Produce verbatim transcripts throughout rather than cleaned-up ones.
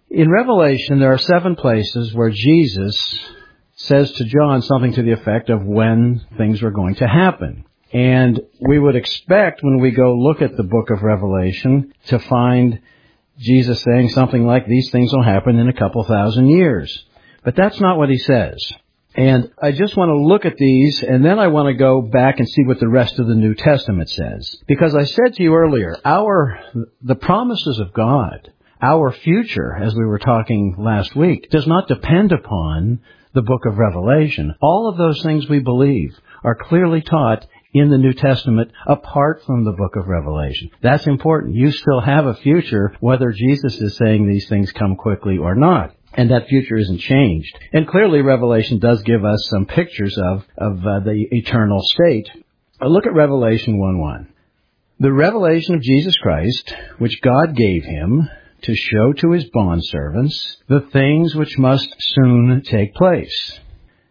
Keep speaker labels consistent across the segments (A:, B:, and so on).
A: In Revelation, there are seven places where Jesus says to John something to the effect of when things are going to happen. And we would expect when we go look at the book of Revelation to find Jesus saying something like, these things will happen in a couple thousand years. But that's not what he says. And I just want to look at these, and then I want to go back and see what the rest of the New Testament says. Because I said to you earlier, our the promises of God, our future, as we were talking last week, does not depend upon the book of Revelation. All of those things we believe are clearly taught in the New Testament apart from the book of Revelation. That's important. You still have a future, whether Jesus is saying these things come quickly or not. And that future isn't changed. And clearly Revelation does give us some pictures of, of uh, the eternal state. Uh, look at Revelation one one. The revelation of Jesus Christ, which God gave him to show to his bondservants the things which must soon take place.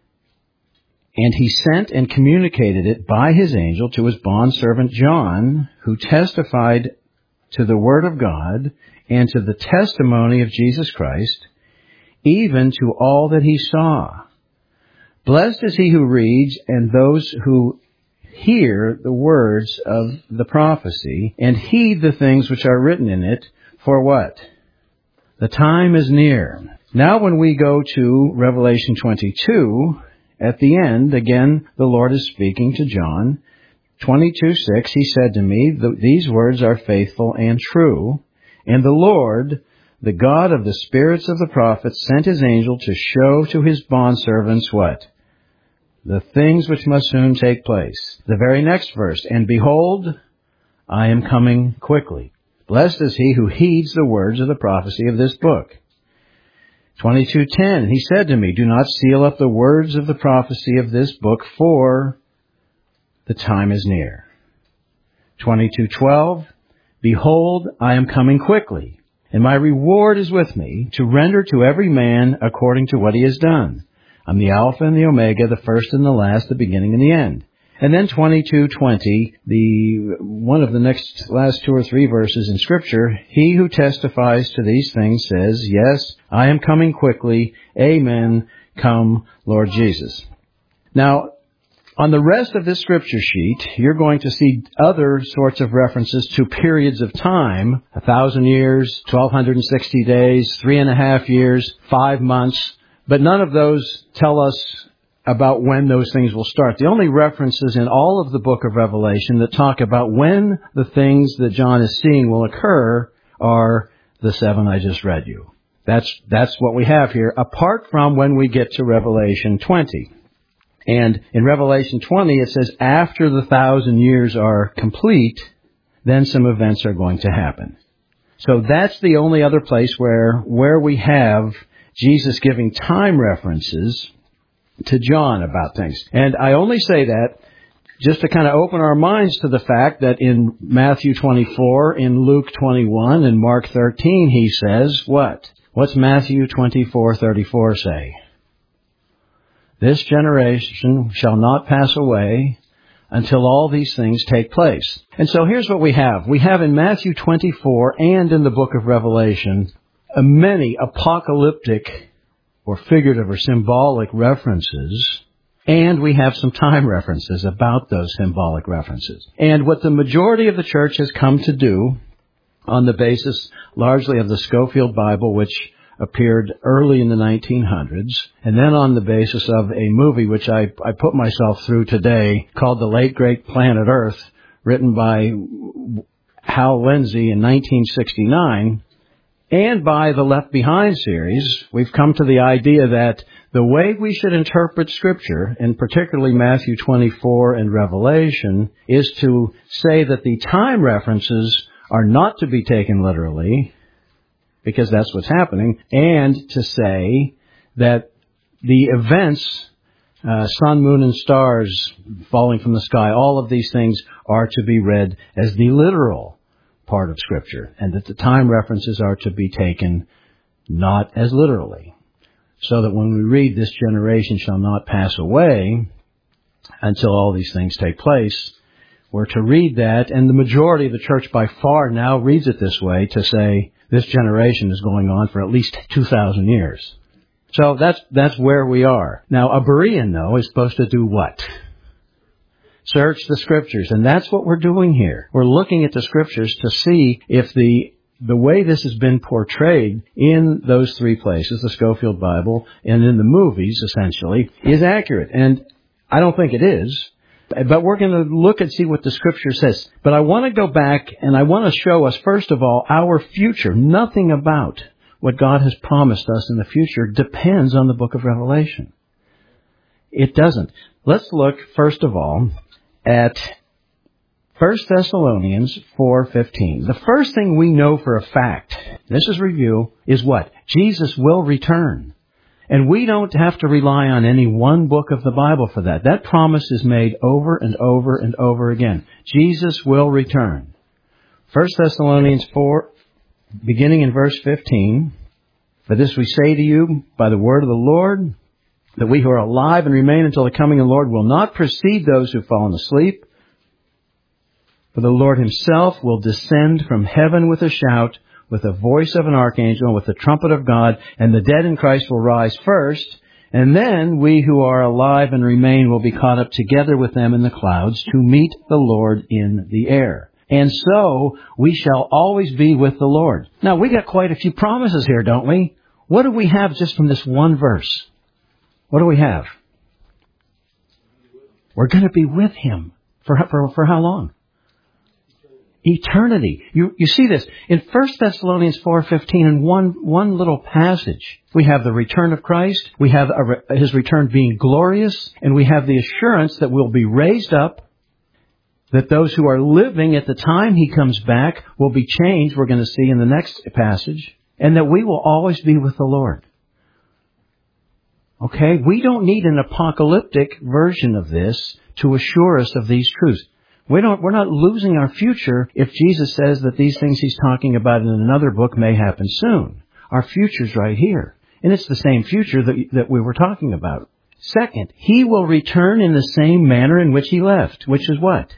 A: And he sent and communicated it by his angel to his bondservant John, who testified to the word of God and to the testimony of Jesus Christ, even to all that he saw. Blessed is he who reads and those who hear the words of the prophecy and heed the things which are written in it. For what? The time is near. Now when we go to Revelation twenty-two, at the end, again, the Lord is speaking to John. twenty-two six, he said to me, these words are faithful and true, and the Lord, the God of the spirits of the prophets, sent his angel to show to his bondservants what? The things which must soon take place. The very next verse, and behold, I am coming quickly. Blessed is he who heeds the words of the prophecy of this book. twenty-two ten, he said to me, do not seal up the words of the prophecy of this book, for the time is near. twenty-two twelve, behold, I am coming quickly, and my reward is with me, to render to every man according to what he has done. I'm the Alpha and the Omega, the first and the last, the beginning and the end. And then twenty-two twenty, the one of the next last two or three verses in Scripture, he who testifies to these things says, yes, I am coming quickly. Amen. Come, Lord Jesus. Now, on the rest of this Scripture sheet, you're going to see other sorts of references to periods of time, a thousand years, twelve sixty days, three and a half years, five months, but none of those tell us about when those things will start. The only references in all of the book of Revelation that talk about when the things that John is seeing will occur are the seven I just read you. That's, that's what we have here, apart from when we get to Revelation twenty. And in Revelation twenty, it says after the thousand years are complete, then some events are going to happen. So that's the only other place where, where we have Jesus giving time references to John about things. And I only say that just to kind of open our minds to the fact that in Matthew twenty-four, in Luke twenty-one, and Mark thirteen, he says, what? What's Matthew twenty-four thirty-four say? This generation shall not pass away until all these things take place. And so here's what we have. We have in Matthew twenty-four and in the book of Revelation many apocalyptic or figurative or symbolic references, and we have some time references about those symbolic references. And what the majority of the church has come to do, on the basis largely of the Scofield Bible, which appeared early in the nineteen hundreds, and then on the basis of a movie which I, I put myself through today called The Late Great Planet Earth, written by Hal Lindsey in nineteen sixty-nine, and by the Left Behind series, we've come to the idea that the way we should interpret Scripture, and particularly Matthew twenty-four and Revelation, is to say that the time references are not to be taken literally, because that's what's happening, and to say that the events, uh, sun, moon, and stars falling from the sky, all of these things are to be read as the literal part of Scripture, and that the time references are to be taken not as literally. So that when we read, this generation shall not pass away until all these things take place, we're to read that, and the majority of the church by far now reads it this way, to say this generation is going on for at least two thousand years. So that's that's where we are. Now, a Berean, though, is supposed to do what? Search the Scriptures. And that's what we're doing here. We're looking at the Scriptures to see if the the way this has been portrayed in those three places, the Scofield Bible, and in the movies, essentially, is accurate. And I don't think it is. But we're going to look and see what the Scripture says. But I want to go back and I want to show us, first of all, our future. Nothing about what God has promised us in the future depends on the book of Revelation. It doesn't. Let's look, first of all, at First Thessalonians four fifteen. The first thing we know for a fact, this is review, is what? Jesus will return. And we don't have to rely on any one book of the Bible for that. That promise is made over and over and over again. Jesus will return. First Thessalonians four, beginning in verse fifteen. For this we say to you by the word of the Lord, that we who are alive and remain until the coming of the Lord will not precede those who have fallen asleep. For the Lord himself will descend from heaven with a shout, with the voice of an archangel, and with the trumpet of God, and the dead in Christ will rise first, and then we who are alive and remain will be caught up together with them in the clouds to meet the Lord in the air. And so we shall always be with the Lord. Now, we got quite a few promises here, don't we? What do we have just from this one verse? What do we have? We're going to be with him. For, for, for how long? Eternity. You, you see this in First Thessalonians four fifteen in one, one little passage. We have the return of Christ. We have a, his return being glorious. And we have the assurance that we'll be raised up, that those who are living at the time he comes back will be changed, we're going to see in the next passage, and that we will always be with the Lord. Okay? We don't need an apocalyptic version of this to assure us of these truths. We don't, we're not losing our future if Jesus says that these things he's talking about in another book may happen soon. Our future's right here. And it's the same future that, that we were talking about. Second, he will return in the same manner in which he left, which is what?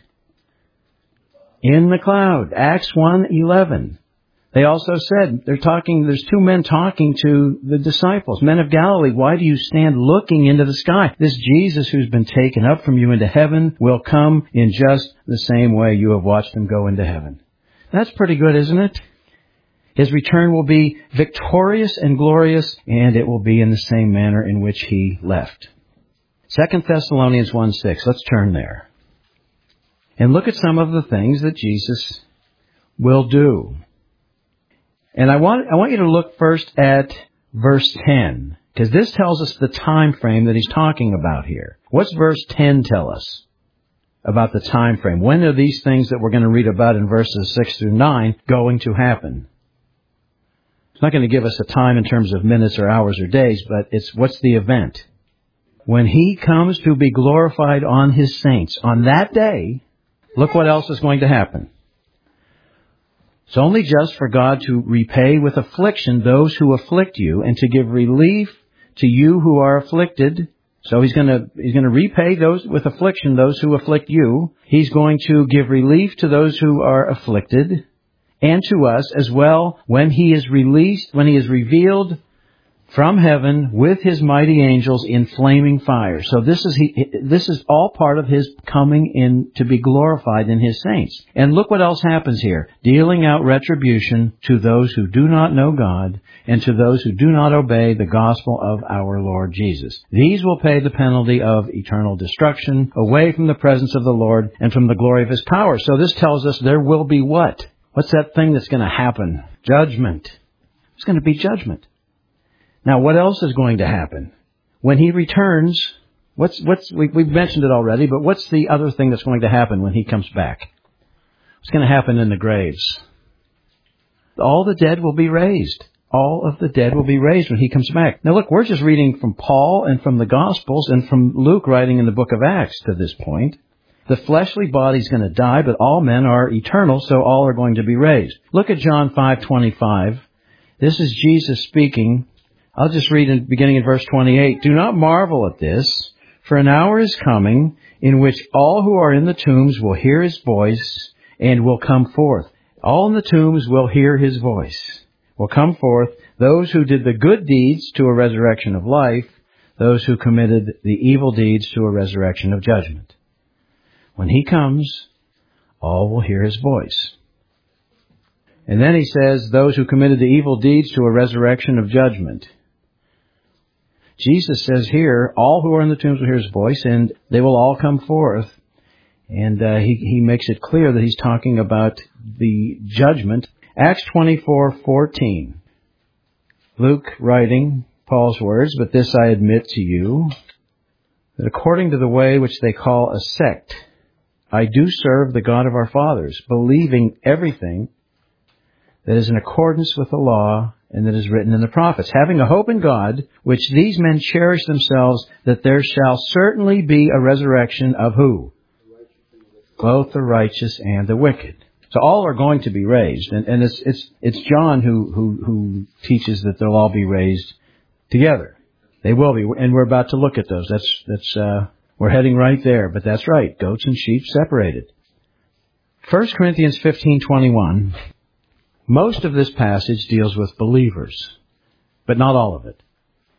A: In the cloud. Acts one eleven. They also said, they're talking, there's two men talking to the disciples. Men of Galilee, why do you stand looking into the sky? This Jesus who's been taken up from you into heaven will come in just the same way you have watched him go into heaven. That's pretty good, isn't it? His return will be victorious and glorious, and it will be in the same manner in which he left. Second Thessalonians one six. Let's turn there. And look at some of the things that Jesus will do. And I want I want you to look first at verse ten, because this tells us the time frame that he's talking about here. What's verse ten tell us about the time frame? When are these things that we're going to read about in verses six through nine going to happen? It's not going to give us a time in terms of minutes or hours or days, but it's what's the event? When he comes to be glorified on his saints, on that day, look what else is going to happen. It's only just for God to repay with affliction those who afflict you, and to give relief to you who are afflicted. So he's going to he's going to repay those with affliction those who afflict you. He's going to give relief to those who are afflicted, and to us as well when he is released, when he is revealed from heaven with his mighty angels in flaming fire. So this is he, this is all part of his coming in to be glorified in his saints. And look what else happens here. Dealing out retribution to those who do not know God, and to those who do not obey the gospel of our Lord Jesus. These will pay the penalty of eternal destruction, away from the presence of the Lord and from the glory of his power. So this tells us there will be what? What's that thing that's going to happen? Judgment. It's going to be judgment. Now, what else is going to happen? When he returns, what's, what's, we, we've mentioned it already, but what's the other thing that's going to happen when he comes back? What's going to happen in the graves? All the dead will be raised. All of the dead will be raised when he comes back. Now look, we're just reading from Paul and from the Gospels and from Luke writing in the book of Acts to this point. The fleshly body's going to die, but all men are eternal, so all are going to be raised. Look at John five twenty-five. This is Jesus speaking. I'll just read in beginning in verse twenty-eight. Do not marvel at this, for an hour is coming in which all who are in the tombs will hear his voice and will come forth. All in the tombs will hear his voice. will come forth, those who did the good deeds to a resurrection of life, those who committed the evil deeds to a resurrection of judgment. When He comes, all will hear His voice. And then He says, those who committed the evil deeds to a resurrection of judgment. Jesus says here, all who are in the tombs will hear His voice, and they will all come forth. And uh, he, he makes it clear that He's talking about the judgment. Acts twenty-four fourteen. Luke writing Paul's words, but this I admit to you, that according to the way which they call a sect, I do serve the God of our fathers, believing everything that is in accordance with the law and that is written in the prophets, having a hope in God, which these men cherish themselves, that there shall certainly be a resurrection of who? Both the righteous and the wicked. So all are going to be raised, and, and it's it's it's John who, who who teaches that they'll all be raised together. They will be, and we're about to look at those. That's that's uh, we're heading right there, but that's right. Goats and sheep separated. First Corinthians fifteen twenty-one. Most of this passage deals with believers, but not all of it.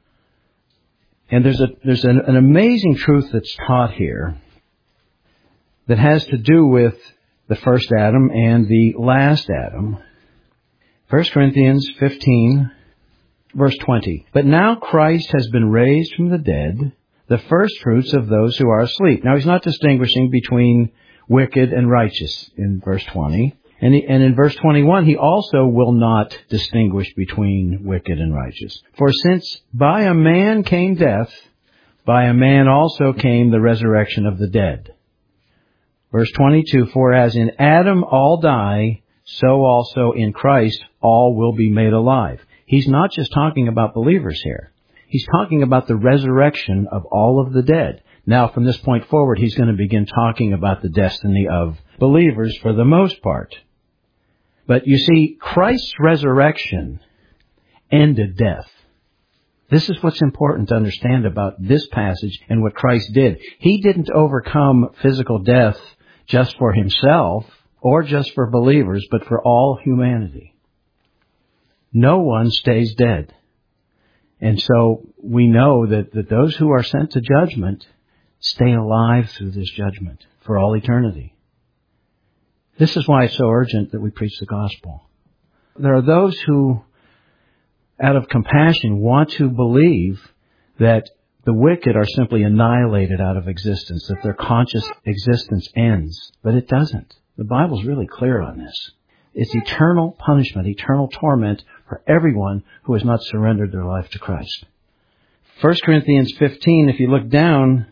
A: And there's a there's an, an amazing truth that's taught here that has to do with the first Adam and the last Adam. First Corinthians fifteen, verse twenty. But now Christ has been raised from the dead, the first fruits of those who are asleep. Now He's not distinguishing between wicked and righteous in verse twenty. And, he, and in verse twenty-one, He also will not distinguish between wicked and righteous. For since by a man came death, by a man also came the resurrection of the dead. Verse twenty-two, for as in Adam all die, so also in Christ all will be made alive. He's not just talking about believers here. He's talking about the resurrection of all of the dead. Now, from this point forward, He's going to begin talking about the destiny of believers for the most part. But you see, Christ's resurrection ended death. This is what's important to understand about this passage and what Christ did. He didn't overcome physical death just for Himself or just for believers, but for all humanity. No one stays dead. And so we know that, that those who are sent to judgment stay alive through this judgment for all eternity. This is why it's so urgent that we preach the gospel. There are those who, out of compassion, want to believe that the wicked are simply annihilated out of existence, that their conscious existence ends. But it doesn't. The Bible's really clear on this. It's eternal punishment, eternal torment for everyone who has not surrendered their life to Christ. First Corinthians fifteen, if you look down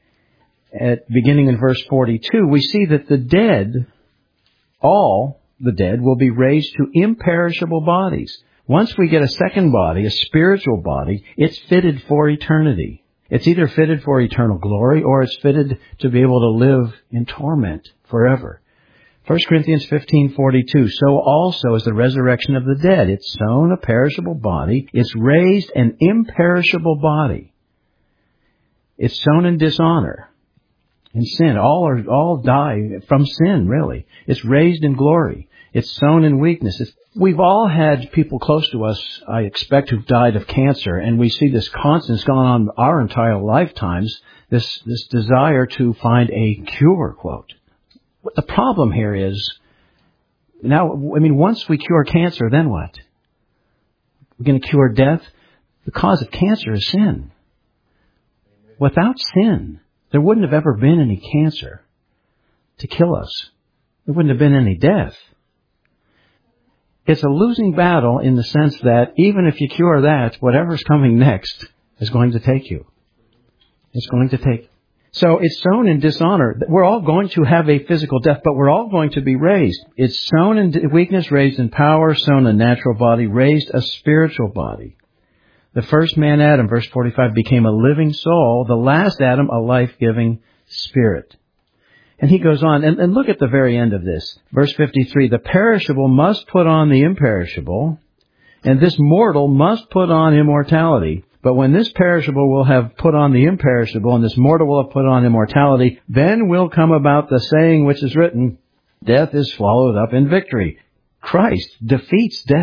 A: at beginning in verse forty-two, we see that the dead, all the dead, will be raised to imperishable bodies. Once we get a second body, a spiritual body, it's fitted for eternity. It's either fitted for eternal glory or it's fitted to be able to live in torment forever. First Corinthians fifteen forty-two, so also is the resurrection of the dead. It's sown a perishable body. It's raised an imperishable body. It's sown in dishonor, in sin. All are all die from sin, really. It's raised in glory. It's sown in weakness. It's, we've all had people close to us, I expect, who've died of cancer, and we see this constant, it's gone on our entire lifetimes, this, this desire to find a cure, quote. The problem here is, now, I mean, once we cure cancer, then what? We're going to cure death? The cause of cancer is sin. Without sin, there wouldn't have ever been any cancer to kill us. There wouldn't have been any death. It's a losing battle in the sense that even if you cure that, whatever's coming next is going to take you. It's going to take. So it's sown in dishonor. We're all going to have a physical death, but we're all going to be raised. It's sown in weakness, raised in power, sown a natural body, raised a spiritual body. The first man, Adam, verse forty-five, became a living soul. The last Adam, a life-giving spirit. And he goes on, and, and look at the very end of this. Verse fifty-three, the perishable must put on the imperishable, and this mortal must put on immortality. But when this perishable will have put on the imperishable, and this mortal will have put on immortality, then will come about the saying which is written, death is swallowed up in victory. Christ defeats death.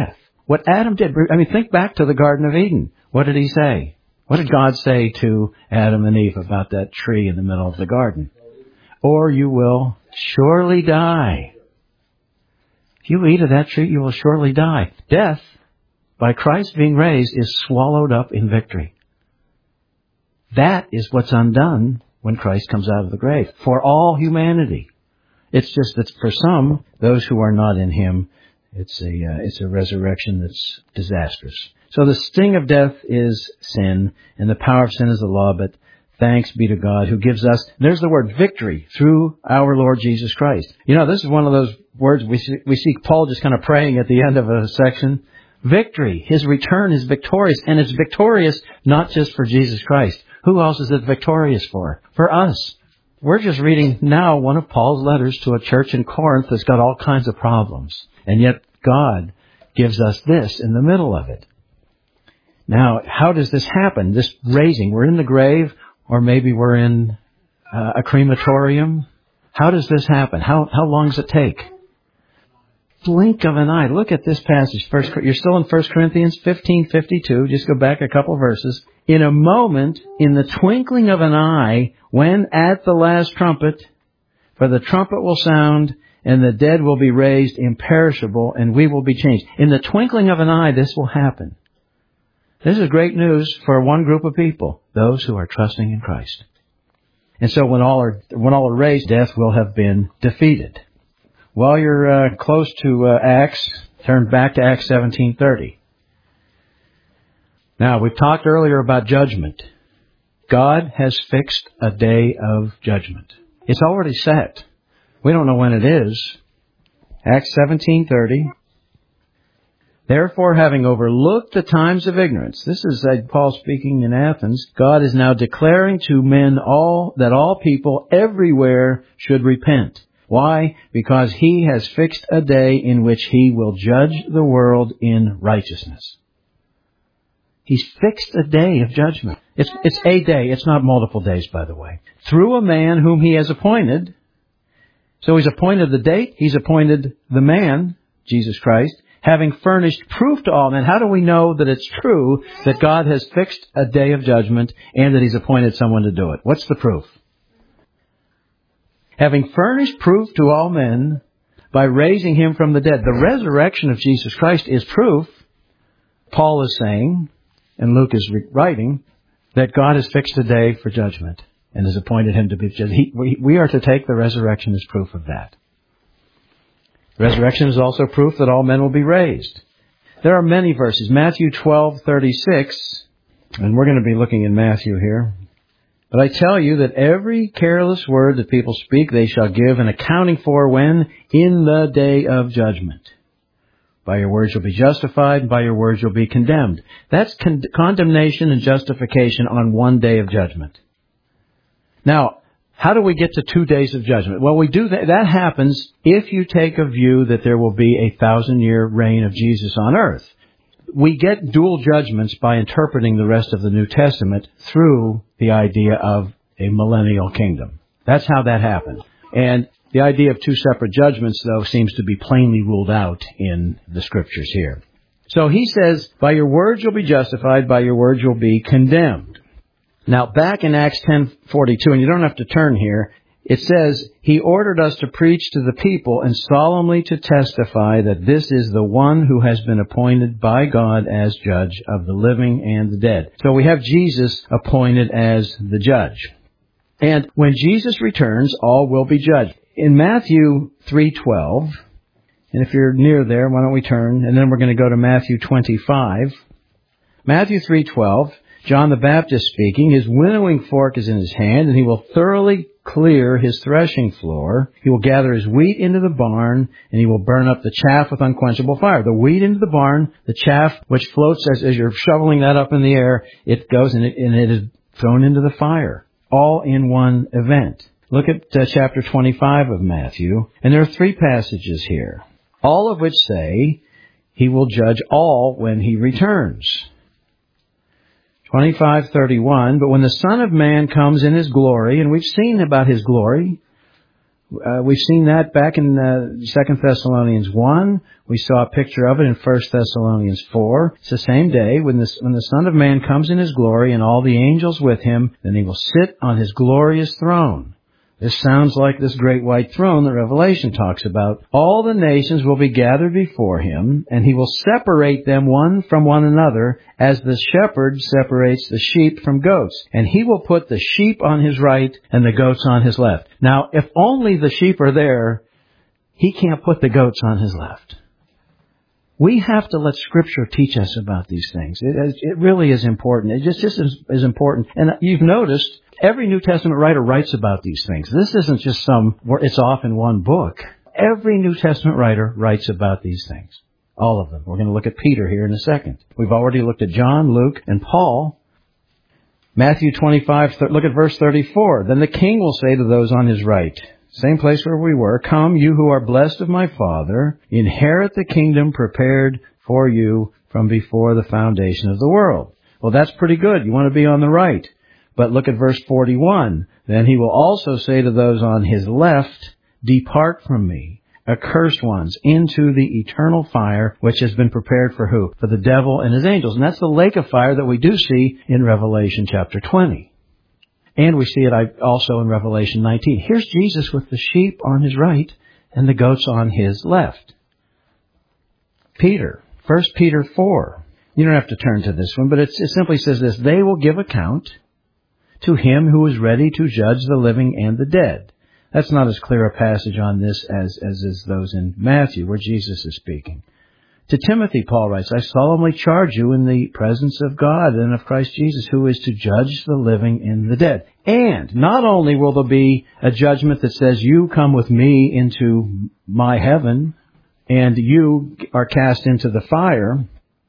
A: What Adam did, I mean, think back to the Garden of Eden. What did he say? What did God say to Adam and Eve about that tree in the middle of the garden? Or you will surely die. If you eat of that tree, you will surely die. Death, by Christ being raised, is swallowed up in victory. That is what's undone when Christ comes out of the grave. For all humanity. It's just that for some, those who are not in Him, it's a uh, it's a resurrection that's disastrous. So the sting of death is sin, and the power of sin is the law, but thanks be to God who gives us, there's the word victory, through our Lord Jesus Christ. You know, this is one of those words we see, we see Paul just kind of praying at the end of a section. Victory. His return is victorious, and it's victorious not just for Jesus Christ. Who else is it victorious for? For us. We're just reading now one of Paul's letters to a church in Corinth that's got all kinds of problems. And yet God gives us this in the middle of it. Now, how does this happen? This raising. We're in the grave, or maybe we're in uh, a crematorium. How does this happen? How how long does it take? Blink of an eye. Look at this passage. First, you're still in First Corinthians fifteen fifty-two. Just go back a couple verses. In a moment, in the twinkling of an eye, when at the last trumpet, for the trumpet will sound, and the dead will be raised imperishable, and we will be changed. In the twinkling of an eye, this will happen. This is great news for one group of people, those who are trusting in Christ. And so when all are when all are raised, death will have been defeated. While you're uh, close to uh, Acts, turn back to Acts seventeen thirty. Now, we've talked earlier about judgment. God has fixed a day of judgment. It's already set. We don't know when it is. Acts seventeen thirty. Therefore, having overlooked the times of ignorance, this is uh, Paul speaking in Athens, God is now declaring to men all that all people everywhere should repent. Why? Because He has fixed a day in which He will judge the world in righteousness. He's fixed a day of judgment. It's, it's a day. It's not multiple days, by the way. Through a man whom He has appointed. So He's appointed the date. He's appointed the man, Jesus Christ, having furnished proof to all men. How do we know that it's true that God has fixed a day of judgment and that He's appointed someone to do it? What's the proof? Having furnished proof to all men by raising Him from the dead. The resurrection of Jesus Christ is proof, Paul is saying, and Luke is writing, that God has fixed a day for judgment and has appointed Him to be judged. He, we, we are to take the resurrection as proof of that. Resurrection is also proof that all men will be raised. There are many verses. Matthew twelve thirty-six, and we're going to be looking in Matthew here. But I tell you that every careless word that people speak, they shall give an accounting for when? In the day of judgment. By your words you'll be justified, and by your words you'll be condemned. That's con- condemnation and justification on one day of judgment. Now, how do we get to two days of judgment? Well, we do that. That happens if you take a view that there will be a thousand-year reign of Jesus on earth. We get dual judgments by interpreting the rest of the New Testament through the idea of a millennial kingdom. That's how that happens. And the idea of two separate judgments, though, seems to be plainly ruled out in the Scriptures here. So he says, by your words you'll be justified, by your words you'll be condemned. Now, back in Acts ten forty-two, and you don't have to turn here, it says, He ordered us to preach to the people and solemnly to testify that this is the one who has been appointed by God as judge of the living and the dead. So we have Jesus appointed as the judge. And when Jesus returns, all will be judged. In Matthew three twelve, and if you're near there, why don't we turn, and then we're going to go to Matthew twenty-five. Matthew three twelve, John the Baptist speaking, his winnowing fork is in his hand, and he will thoroughly clear his threshing floor. He will gather his wheat into the barn, and he will burn up the chaff with unquenchable fire. The wheat into the barn, the chaff which floats as, as you're shoveling that up in the air, it goes and it, and it is thrown into the fire. All in one event. Look at uh, chapter twenty-five of Matthew, and there are three passages here, all of which say He will judge all when He returns. twenty-five thirty-one, but when the Son of Man comes in His glory, and we've seen about His glory, Uh, we've seen that back in uh, Second Thessalonians one. We saw a picture of it in First Thessalonians four. It's the same day when, this, when the Son of Man comes in His glory and all the angels with Him, then He will sit on His glorious throne. This sounds like this great white throne that Revelation talks about. All the nations will be gathered before Him, and He will separate them one from one another, as the shepherd separates the sheep from goats. And He will put the sheep on His right and the goats on His left. Now, if only the sheep are there, He can't put the goats on His left. We have to let Scripture teach us about these things. It, it really is important. It just, just is, is important. And you've noticed, every New Testament writer writes about these things. This isn't just some, it's off in one book. Every New Testament writer writes about these things. All of them. We're going to look at Peter here in a second. We've already looked at John, Luke, and Paul. Matthew twenty-five, look at verse thirty-four. Then the king will say to those on his right, same place where we were, come, you who are blessed of my Father, inherit the kingdom prepared for you from before the foundation of the world. Well, that's pretty good. You want to be on the right. But look at verse forty-one. Then He will also say to those on His left, depart from me, accursed ones, into the eternal fire, which has been prepared for who? For the devil and his angels. And that's the lake of fire that we do see in Revelation chapter twenty. And we see it also in Revelation nineteen. Here's Jesus with the sheep on His right and the goats on His left. Peter, First Peter four. You don't have to turn to this one, but it, it simply says this, they will give account to Him who is ready to judge the living and the dead. That's not as clear a passage on this as, as is those in Matthew, where Jesus is speaking. To Timothy, Paul writes, I solemnly charge you in the presence of God and of Christ Jesus, who is to judge the living and the dead. And not only will there be a judgment that says, you come with me into my heaven, and you are cast into the fire,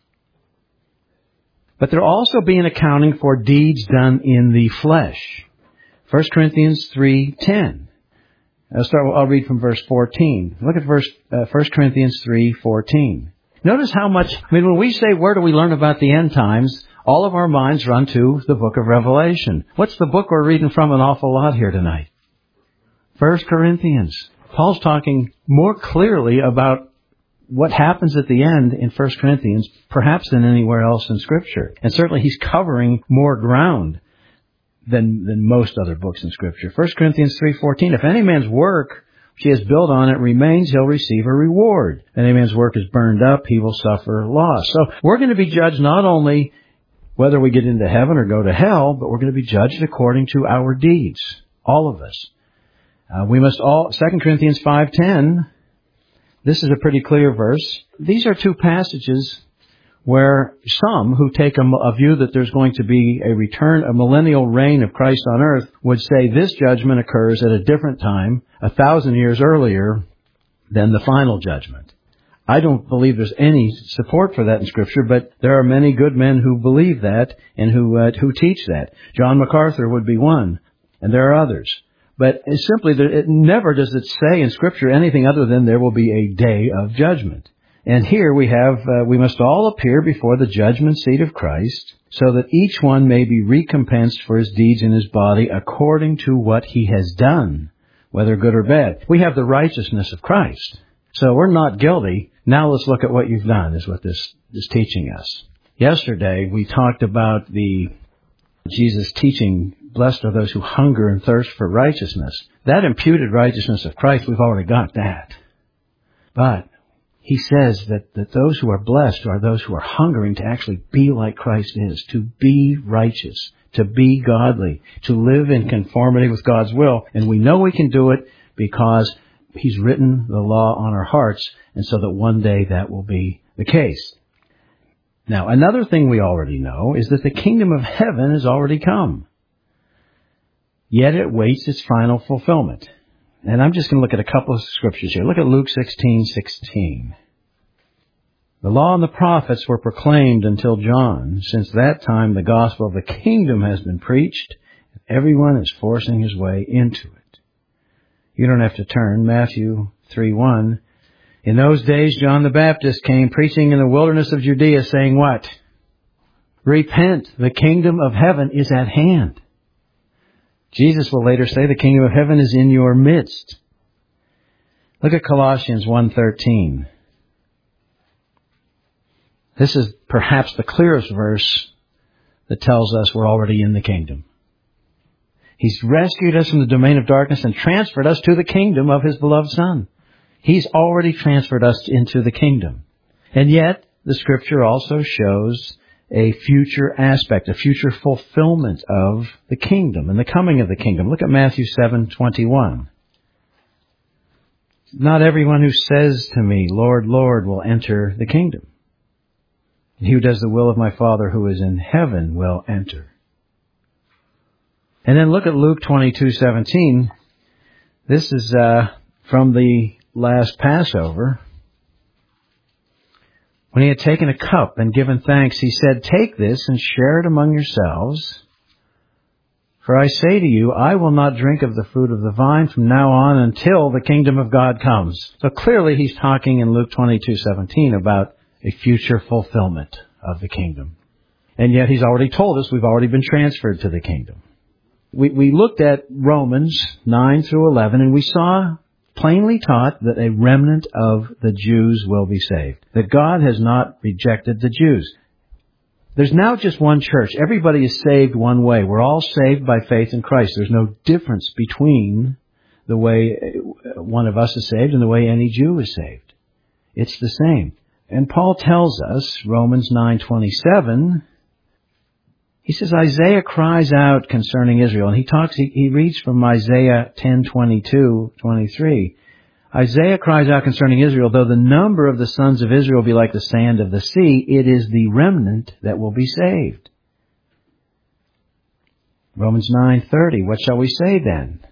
A: but there will also be an accounting for deeds done in the flesh. First Corinthians three ten. I'll start. I'll read from verse fourteen. Look at verse uh, First Corinthians three fourteen. Notice how much. I mean, when we say where do we learn about the end times, all of our minds run to the book of Revelation. What's the book we're reading from an awful lot here tonight? First Corinthians. Paul's talking more clearly about what happens at the end in First Corinthians, perhaps than anywhere else in Scripture. And certainly he's covering more ground than than most other books in Scripture. First Corinthians three fourteen, if any man's work which he has built on it remains, he'll receive a reward. If any man's work is burned up, he will suffer loss. So we're going to be judged not only whether we get into heaven or go to hell, but we're going to be judged according to our deeds. All of us. Uh, we must all, Second Corinthians five ten, this is a pretty clear verse. These are two passages where some who take a, a view that there's going to be a return, a millennial reign of Christ on earth, would say this judgment occurs at a different time, a thousand years earlier than the final judgment. I don't believe there's any support for that in Scripture, but there are many good men who believe that and who uh, who teach that. John MacArthur would be one, and there are others. But it's simply, that it never does it say in Scripture anything other than there will be a day of judgment. And here we have, uh, we must all appear before the judgment seat of Christ, so that each one may be recompensed for his deeds in his body according to what he has done, whether good or bad. We have the righteousness of Christ. So we're not guilty. Now let's look at what you've done, is what this is teaching us. Yesterday we talked about the Jesus teaching, blessed are those who hunger and thirst for righteousness. That imputed righteousness of Christ, we've already got that. But he says that, that those who are blessed are those who are hungering to actually be like Christ is, to be righteous, to be godly, to live in conformity with God's will. And we know we can do it because He's written the law on our hearts, and so that one day that will be the case. Now, another thing we already know is that the kingdom of heaven has already come. Yet it waits its final fulfillment. And I'm just going to look at a couple of scriptures here. Look at Luke sixteen sixteen. The law and the prophets were proclaimed until John. Since that time, the gospel of the kingdom has been preached. Everyone is forcing his way into it. You don't have to turn. Matthew three one. In those days, John the Baptist came preaching in the wilderness of Judea, saying what? Repent, the kingdom of heaven is at hand. Jesus will later say the kingdom of heaven is in your midst. Look at Colossians one thirteen. This is perhaps the clearest verse that tells us we're already in the kingdom. He's rescued us from the domain of darkness and transferred us to the kingdom of His beloved Son. He's already transferred us into the kingdom. And yet, the Scripture also shows a future aspect, a future fulfillment of the kingdom and the coming of the kingdom. Look at Matthew seven twenty-one. Not everyone who says to me, Lord, Lord, will enter the kingdom. And he who does the will of my Father who is in heaven will enter. And then look at Luke twenty-two seventeen. This is uh, from the last Passover. When he had taken a cup and given thanks, he said, take this and share it among yourselves. For I say to you, I will not drink of the fruit of the vine from now on until the kingdom of God comes. So clearly he's talking in Luke twenty-two seventeen about a future fulfillment of the kingdom. And yet he's already told us we've already been transferred to the kingdom. We, we looked at Romans nine through eleven and we saw plainly taught that a remnant of the Jews will be saved. That God has not rejected the Jews. There's now just one church. Everybody is saved one way. We're all saved by faith in Christ. There's no difference between the way one of us is saved and the way any Jew is saved. It's the same. And Paul tells us, Romans nine twenty-seven, he says Isaiah cries out concerning Israel. And he talks, he, he reads from Isaiah ten twenty-two, twenty-three. Isaiah cries out concerning Israel, though the number of the sons of Israel be like the sand of the sea, it is the remnant that will be saved. Romans nine thirty, what shall we say then?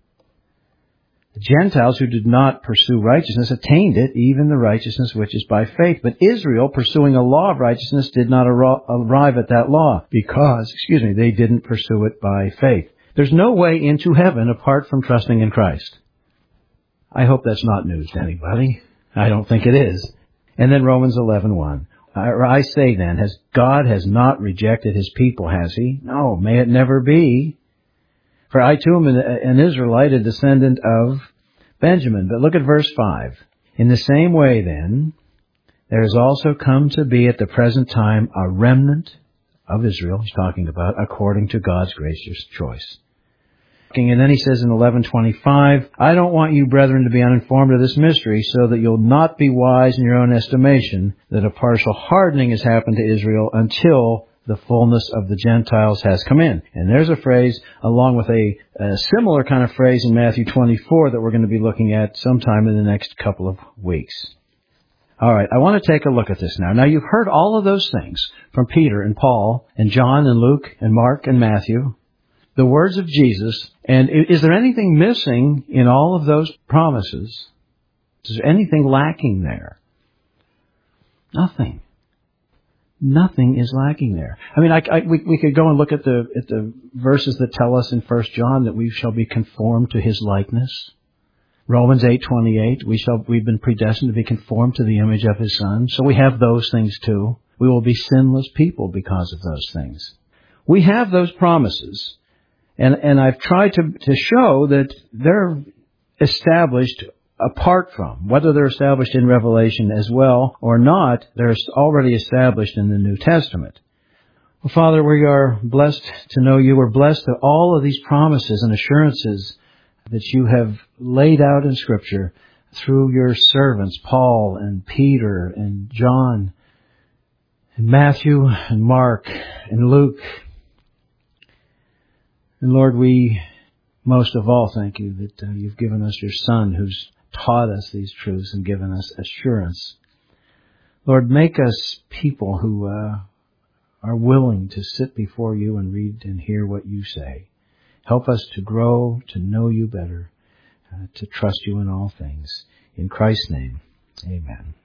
A: The Gentiles who did not pursue righteousness attained it, even the righteousness which is by faith. But Israel, pursuing a law of righteousness, did not arrive at that law because, excuse me, they didn't pursue it by faith. There's no way into heaven apart from trusting in Christ. I hope that's not news to anybody. I don't think it is. And then Romans eleven one. I say then, has God has not rejected His people, has He? No, may it never be. For I too am an Israelite, a descendant of Benjamin. But look at verse five. In the same way then, there has also come to be at the present time a remnant of Israel, he's talking about, according to God's gracious choice. And then he says in eleven twenty-five, I don't want you, brethren, to be uninformed of this mystery, so that you'll not be wise in your own estimation, that a partial hardening has happened to Israel until the fullness of the Gentiles has come in. And there's a phrase, along with a, a similar kind of phrase in Matthew twenty-four that we're going to be looking at sometime in the next couple of weeks. All right, I want to take a look at this now. Now, you've heard all of those things from Peter and Paul and John and Luke and Mark and Matthew, the words of Jesus. And is there anything missing in all of those promises? Is there anything lacking there? Nothing. Nothing is lacking there. I mean, I, I, we, we could go and look at the at the verses that tell us in First John that we shall be conformed to His likeness. Romans eight twenty-eight, we shall we've been predestined to be conformed to the image of His Son. So we have those things too. We will be sinless people because of those things. We have those promises, and and I've tried to to show that they're established apart from, whether they're established in Revelation as well or not, they're already established in the New Testament. Well, Father, we are blessed to know You. We're blessed that all of these promises and assurances that You have laid out in Scripture through Your servants, Paul and Peter and John and Matthew and Mark and Luke. And Lord, we most of all thank You that uh, You've given us Your Son who's taught us these truths and given us assurance. Lord, make us people who uh, are willing to sit before You and read and hear what You say. Help us to grow, to know You better, uh, to trust You in all things. In Christ's name, amen.